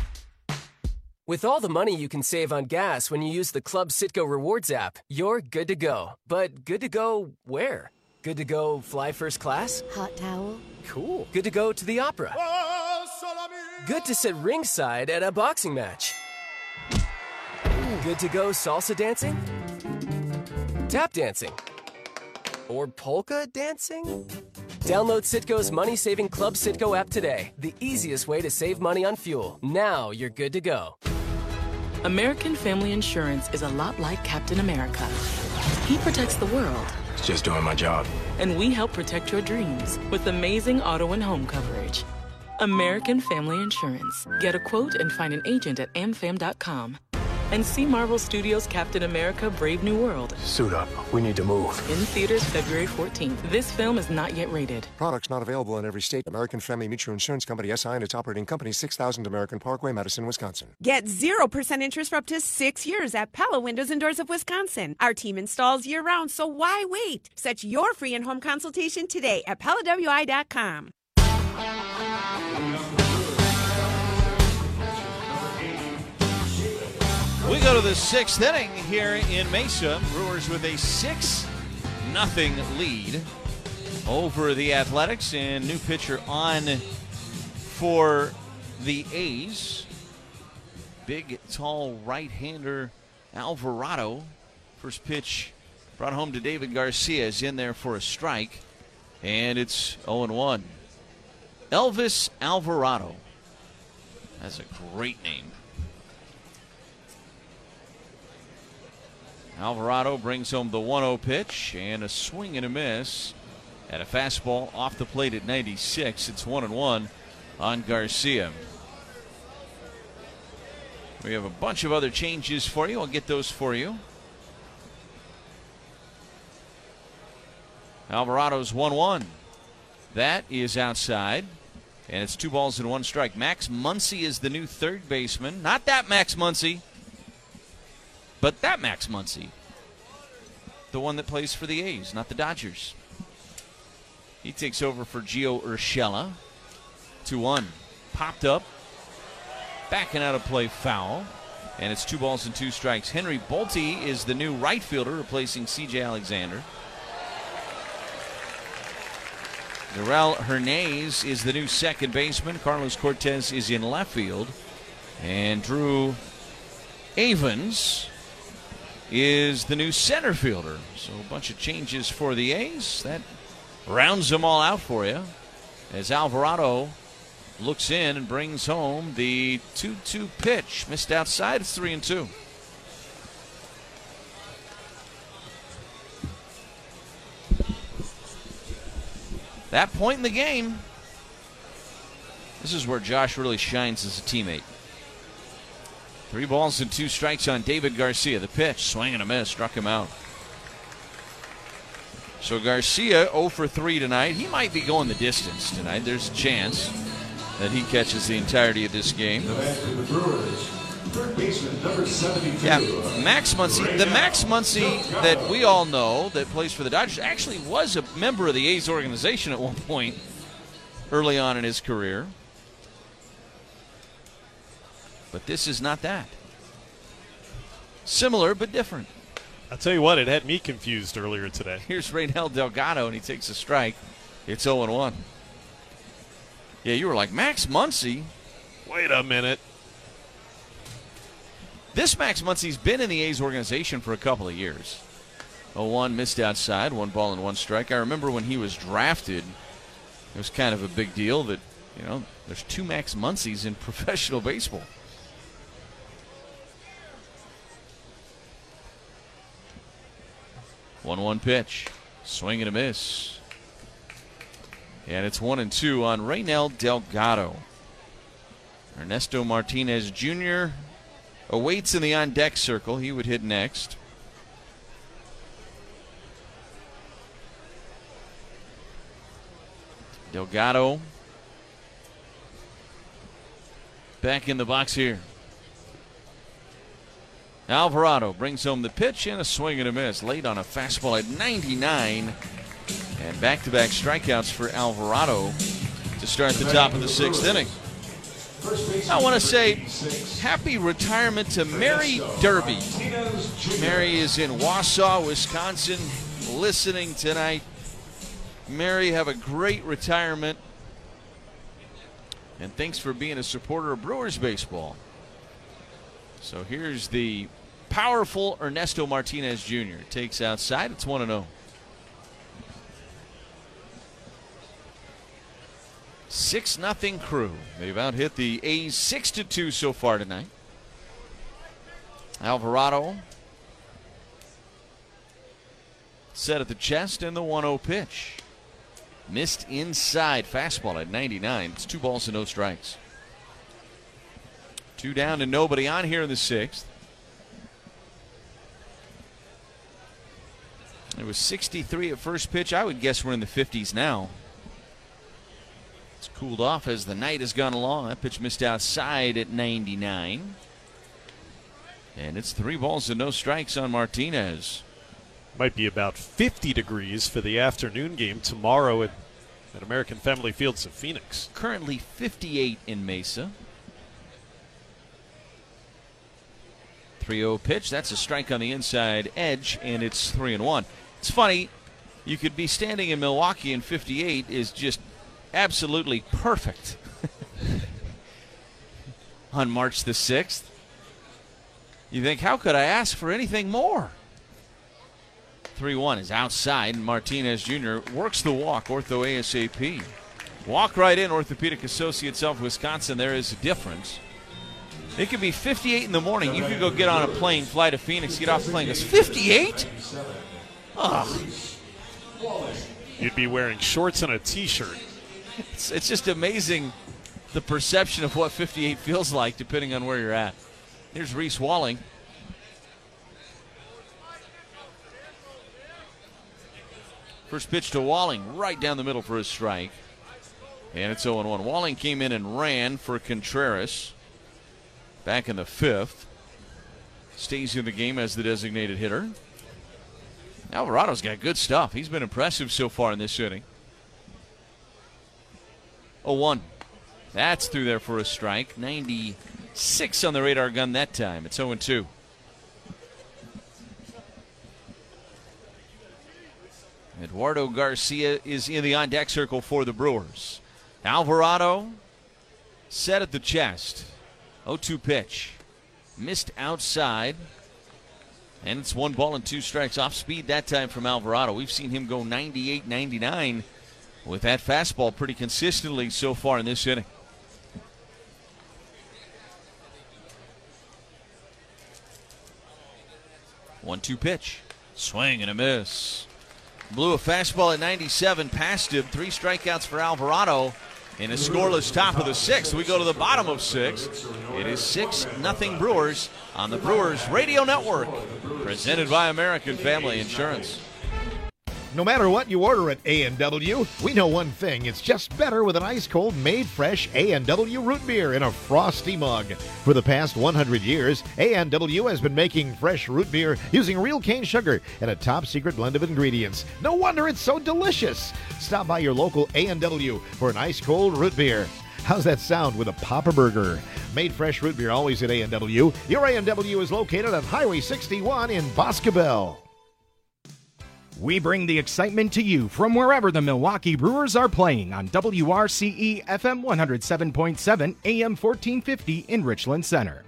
With all the money you can save on gas when you use the Club Citgo Rewards app, you're good to go. But good to go where? Good to go fly first class? Hot towel? Cool. Good to go to the opera? Good to sit ringside at a boxing match? Good to go salsa dancing? Tap dancing? Or polka dancing? Download Citgo's money-saving Club Citgo app today. The easiest way to save money on fuel. Now you're good to go. American Family Insurance is a lot like Captain America. He protects the world. Just doing my job. And we help protect your dreams with amazing auto and home coverage. American Family Insurance. Get a quote and find an agent at amfam.com. And see Marvel Studios' Captain America: Brave New World. Suit up. We need to move. In theaters February 14th. This film is not yet rated. Products not available in every state. American Family Mutual Insurance Company, SI, and its operating company, 6000 American Parkway, Madison, Wisconsin. Get 0% interest for up to 6 years at Pella Windows and Doors of Wisconsin. Our team installs year-round, so why wait? Set your free in-home consultation today at PellaWI.com. We go to the 6th inning here in Mesa. Brewers with a 6-0 lead over the Athletics, and new pitcher on for the A's. Big, tall right-hander Alvarado. First pitch brought home to David Garcia, is in there for a strike, and it's 0-1. Elvis Alvarado. That's a great name. Alvarado brings home the 1-0 pitch and a swing and a miss at a fastball off the plate at 96. It's 1-1 on Garcia. We have a bunch of other changes for you. I'll get those for you. Alvarado's 1-1. That is outside. And it's 2 balls and 1 strike. Max Muncy is the new third baseman. Not that Max Muncy, but that Max Muncy. The one that plays for the A's, not the Dodgers. He takes over for Gio Urshela. 2-1. Popped up. Backing out of play, foul. And it's 2 balls and 2 strikes. Henry Bolte is the new right fielder, replacing C.J. Alexander. Darrell Hernandez is the new second baseman. Carlos Cortez is in left field. And Drew Avens is the new center fielder. So a bunch of changes for the A's. That rounds them all out for you. As Alvarado looks in and brings home the 2-2 pitch. Missed outside. It's 3-2. That point in the game, this is where Josh really shines as a teammate. 3 balls and 2 strikes on David Garcia. The pitch, swing and a miss, struck him out. So Garcia 0 for 3 tonight. He might be going the distance tonight. There's a chance that he catches the entirety of this game. The man for the Brewers, third baseman, number 72. Yeah, Max Muncy. The Max Muncy that we all know that plays for the Dodgers actually was a member of the A's organization at one point early on in his career. But this is not that. Similar but different. I'll tell you what, it had me confused earlier today. Here's Reynel Delgado, and he takes a strike. It's 0-1. Yeah, you were like, Max Muncy? Wait a minute. This Max Muncy's been in the A's organization for a couple of years. 0-1, missed outside, 1 ball and 1 strike. I remember when he was drafted, it was kind of a big deal that, you know, there's 2 Max Muncys in professional baseball. One pitch, swing and a miss. And it's 1-2 on Reynel Delgado. Ernesto Martinez Jr. awaits in the on-deck circle. He would hit next. Delgado back in the box here. Alvarado brings home the pitch and a swing and a miss. Late on a fastball at 99. And back-to-back strikeouts for Alvarado to start the top of the 6th inning. I want to say happy retirement to Mary Derby. Mary is in Wausau, Wisconsin, listening tonight. Mary, have a great retirement. And thanks for being a supporter of Brewers baseball. So here's the powerful Ernesto Martinez Jr. Takes outside. It's 1-0. 6-0 Crew. They've out-hit the A's 6-2 so far tonight. Alvarado set at the chest and the 1-0 pitch. Missed inside fastball at 99. It's 2 balls and no strikes. 2 down and nobody on here in the 6th. It was 63 at first pitch. I would guess we're in the 50s now. It's cooled off as the night has gone along. That pitch missed outside at 99. And it's 3 balls and no strikes on Martinez. Might be about 50 degrees for the afternoon game tomorrow at American Family Fields of Phoenix. Currently 58 in Mesa. 3-0 pitch. That's a strike on the inside edge, and it's 3-1. It's funny. You could be standing in Milwaukee, and 58 is just absolutely perfect on March the 6th. You think, how could I ask for anything more? 3-1 is outside, and Martinez Jr. works the walk, ortho ASAP. Walk right in, Orthopedic Associates of Wisconsin. There is a difference. It could be 58 in the morning. You could go get on a plane, fly to Phoenix, get off the plane. It's 58? Ugh. You'd be wearing shorts and a T-shirt. It's just amazing the perception of what 58 feels like depending on where you're at. Here's Reese Walling. First pitch to Walling, right down the middle for a strike. And it's 0-1. Walling came in and ran for Contreras back in the 5th. Stays in the game as the designated hitter. Alvarado's got good stuff. He's been impressive so far in this inning. 0-1. That's through there for a strike. 96 on the radar gun that time. It's 0-2. Eduardo Garcia is in the on-deck circle for the Brewers. Alvarado set at the chest. 0-2 pitch. Missed outside. And it's 1 ball and 2 strikes. Off speed that time from Alvarado. We've seen him go 98, 99 with that fastball pretty consistently so far in this inning. 1-2 pitch. Swing and a miss. Blew a fastball at 97, passed him. 3 strikeouts for Alvarado in a scoreless top of the 6th. We go to the bottom of 6. It is 6-0 Brewers on the Brewers Radio Network, presented by American Family Insurance. No matter what you order at A&W, we know one thing. It's just better with an ice-cold, made-fresh A&W root beer in a frosty mug. For the past 100 years, A&W has been making fresh root beer using real cane sugar and a top-secret blend of ingredients. No wonder it's so delicious. Stop by your local A&W for an ice-cold root beer. How's that sound with a Papa Burger? Made fresh root beer always at A&W. Your A&W is located on Highway 61 in Boscobel. We bring the excitement to you from wherever the Milwaukee Brewers are playing on WRCE FM 107.7 AM 1450 in Richland Center.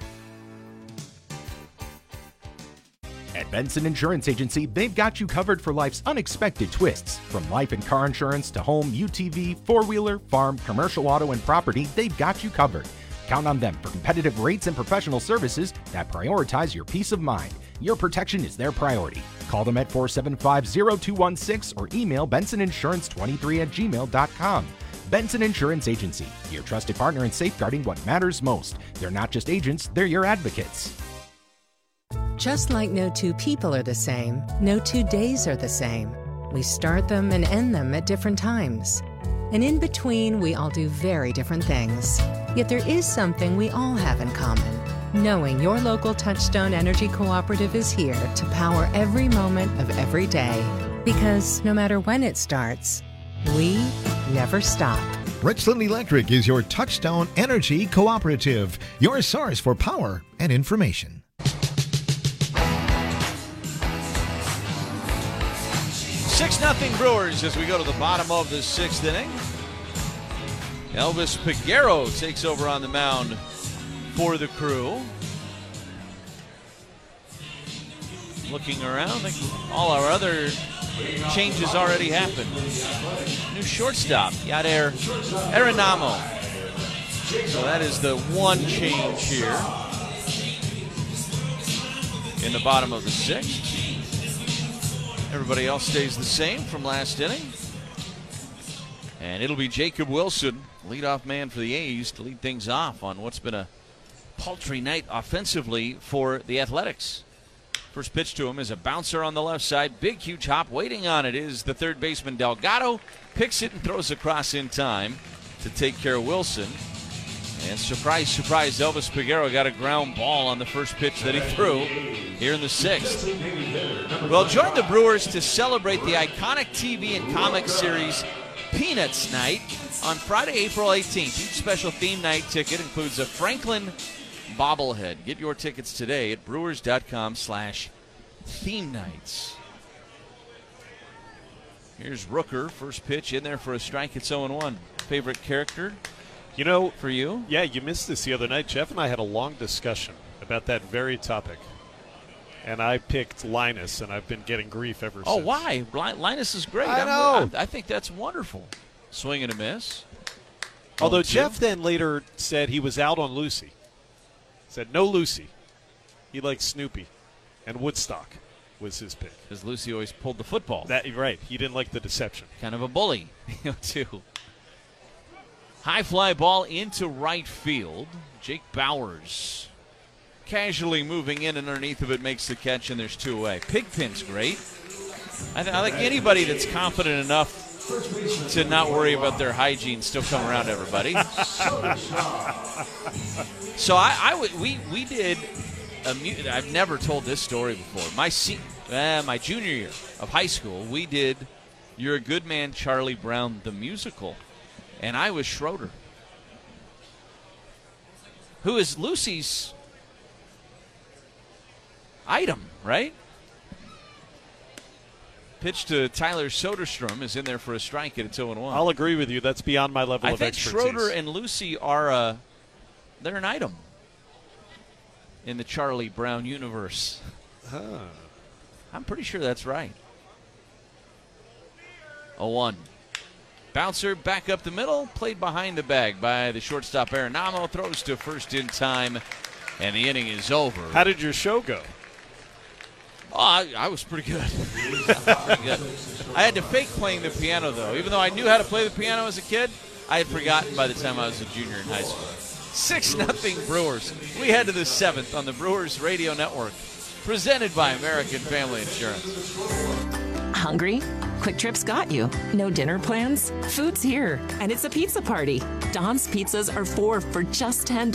At Benson Insurance Agency, they've got you covered for life's unexpected twists. From life and car insurance to home, UTV, four-wheeler, farm, commercial auto, and property, they've got you covered. Count on them for competitive rates and professional services that prioritize your peace of mind. Your protection is their priority. Call them at 475-0216 or email bensoninsurance23@gmail.com. Benson Insurance Agency, your trusted partner in safeguarding what matters most. They're not just agents, they're your advocates. Just like no two people are the same, no 2 days are the same. We start them and end them at different times. And in between, we all do very different things. Yet there is something we all have in common. Knowing your local Touchstone Energy Cooperative is here to power every moment of every day. Because no matter when it starts, we never stop. Richland Electric is your Touchstone Energy Cooperative, your source for power and information. 6-0 Brewers as we go to the bottom of the 6th inning. Elvis Peguero takes over on the mound for the Crew. Looking around, I think all our other changes already happened. New shortstop, Yadier Arenamo. So that is the one change here in the bottom of the 6th. Everybody else stays the same from last inning. And it'll be Jacob Wilson, leadoff man for the A's, to lead things off on what's been a paltry night offensively for the Athletics. First pitch to him is a bouncer on the left side. Big, huge hop. Waiting on it is the third baseman Delgado. Picks it and throws across in time to take care of Wilson. And surprise, surprise, Elvis Peguero got a ground ball on the first pitch that he threw here in the 6th. Well, join the Brewers to celebrate the iconic TV and comic series Peanuts Night on Friday, April 18th. Each special theme night ticket includes a Franklin bobblehead. Get your tickets today at brewers.com/theme nights. Here's Rooker, first pitch in there for a strike. It's 0-1. Favorite character? You know, for you? Yeah, you missed this the other night. Jeff and I had a long discussion about that very topic. And I picked Linus, and I've been getting grief ever since. Oh, why? Linus is great. I know. I think that's wonderful. Swing and a miss. Although Jeff then later said he was out on Lucy. Said no Lucy. He likes Snoopy. And Woodstock was his pick. Because Lucy always pulled the football. Right. He didn't like the deception. Kind of a bully, too. High fly ball into right field. Jake Bowers casually moving in and underneath of it makes the catch, and there's 2 away. Pigpen's great. I think anybody that's confident enough to not worry about their hygiene still come around everybody. So we did I've never told this story before. My junior year of high school, we did You're a Good Man, Charlie Brown, the musical. And I was Schroeder, who is Lucy's item, right? Pitch to Tyler Soderstrom is in there for a strike at 2-1. I'll agree with you. That's beyond my level of expertise. I think Schroeder and Lucy are they're an item in the Charlie Brown universe. Huh. I'm pretty sure that's right. 0-1. Bouncer back up the middle, played behind the bag by the shortstop Arenamo, throws to first in time, and the inning is over. How did your show go? Oh, I was pretty good. I had to fake playing the piano, though. Even though I knew how to play the piano as a kid, I had forgotten by the time I was a junior in high school. 6-0 Brewers. We head to the 7th on the Brewers Radio Network, presented by American Family Insurance. Hungry? Quick Trip's got you. No dinner plans? Food's here, and it's a pizza party. Don's pizzas are 4 for just $10.